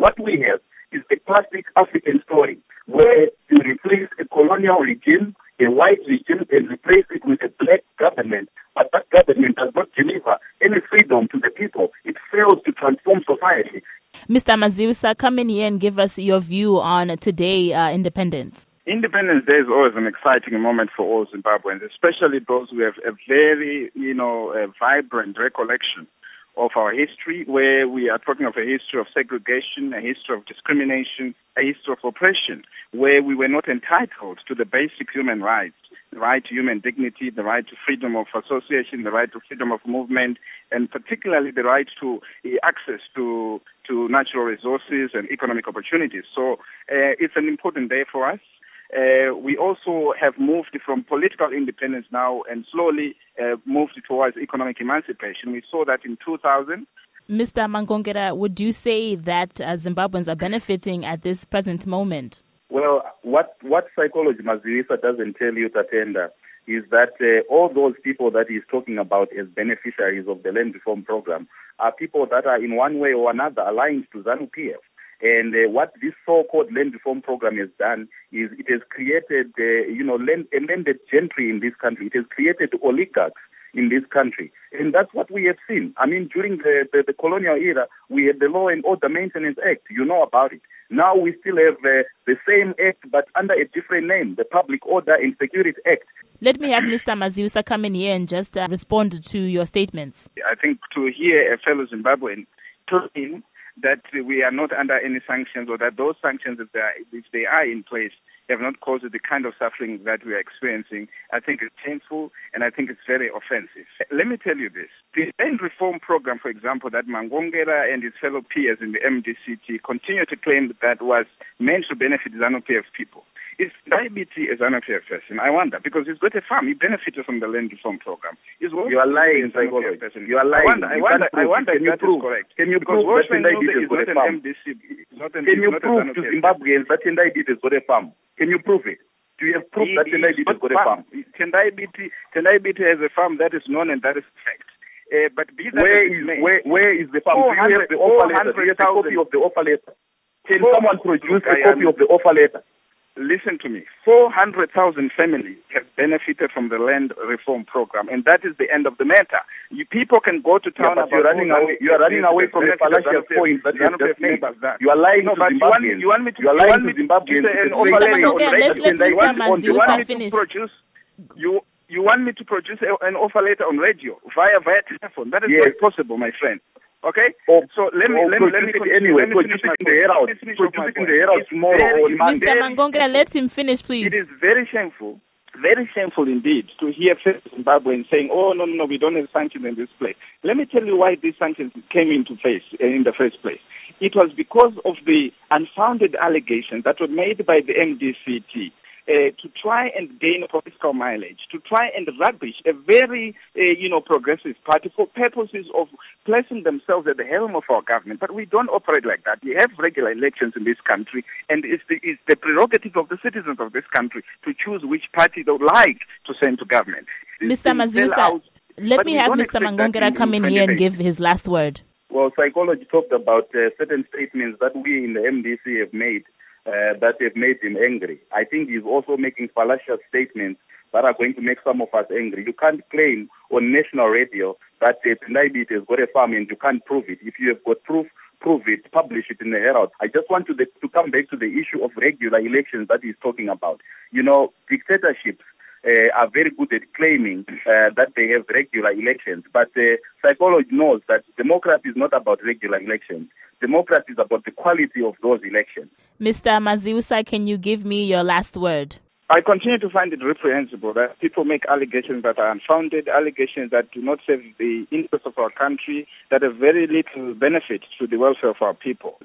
what we have is a classic African story where you replace a colonial regime, a white regime, and replace it with a black government. But that government does not deliver any freedom to the people. It fails to transform society. Mr. Mazibusa, come in here and give us your view on today independence. Independence Day is always an exciting moment for all Zimbabweans, especially those who have a very, a vibrant recollection of our history, where we are talking of a history of segregation, a history of discrimination, a history of oppression, where we were not entitled to the basic human rights, the right to human dignity, the right to freedom of association, the right to freedom of movement, and particularly the right to access to natural resources and economic opportunities. So it's an important day for us. We also have moved from political independence now and slowly moved towards economic emancipation. We saw that in 2000. Mr. Mangongera, would you say that Zimbabweans are benefiting at this present moment? Well, what psychology Mazibusa doesn't tell you, Tatenda, is that all those people that he's talking about as beneficiaries of the land reform program are people that are in one way or another aligned to ZANU-PF. And what this so-called land reform program has done is it has created, landed gentry in this country. It has created oligarchs in this country. And that's what we have seen. I mean, during the colonial era, we had the Law and Order Maintenance Act. You know about it. Now we still have the same act, but under a different name, the Public Order and Security Act. Let me have Mr. Mazibusa come in here and just respond to your statements. I think to hear a fellow Zimbabwean claim that we are not under any sanctions, or that those sanctions, if they are in place, have not caused the kind of suffering that we are experiencing, I think it's painful and I think it's very offensive. Let me tell you this. The land reform program, for example, that Mangongera and his fellow peers in the MDCT continue to claim that was meant to benefit ZANU-PF people. Is Ndaibiti a ZANU-PF person? I wonder, because he's got a farm. He benefited from the land reform program. You are lying, psychologist. You are lying. I wonder if that is correct. Can you prove that Ndaibiti has got a farm? Can you prove to Zimbabweans that Ndaibiti has got a farm? Can you prove it? Do you have proof that Ndaibiti has got a farm? Ndaibiti has a farm that is known and that is fact. But be that where is the farm? Do you have the offer letter? Do you have a copy of the offer letter? Can someone produce a copy of the offer letter? Listen to me. 400,000 families have benefited from the land reform program, and that is the end of the matter. People can go to town about... You are running away from the fallacious point that you have just made. You are lying to Zimbabweans. You want me to You want me to produce an offer letter on radio via telephone? That is not possible, my friend. Okay, so let me finish Mr. Mangongera, let him finish, please. It is very shameful indeed to hear Zimbabweans saying, "Oh no, we don't have sanctions in this place." Let me tell you why these sanctions came into place in the first place. It was because of the unfounded allegations that were made by the MDCT. To try and gain political mileage, to try and rubbish a very, progressive party for purposes of placing themselves at the helm of our government. But we don't operate like that. We have regular elections in this country, and it's the prerogative of the citizens of this country to choose which party they would like to send to government. Mr. Mazibusa, let me have Mr. Mangongera come in here and give his last word. Well, psychology talked about certain statements that we in the MDC have made. That have made him angry. I think he's also making fallacious statements that are going to make some of us angry. You can't claim on national radio that Ndaibiti has got a farm and you can't prove it. If you have got proof, prove it, publish it in the Herald. I just want to come back to the issue of regular elections that he's talking about. Dictatorships are very good at claiming that they have regular elections, but psychology knows that democracy is not about regular elections. Democracy is about the quality of those elections. Mr. Mazibusa, can you give me your last word? I continue to find it reprehensible that people make allegations that are unfounded, allegations that do not serve the interests of our country, that have very little benefit to the welfare of our people.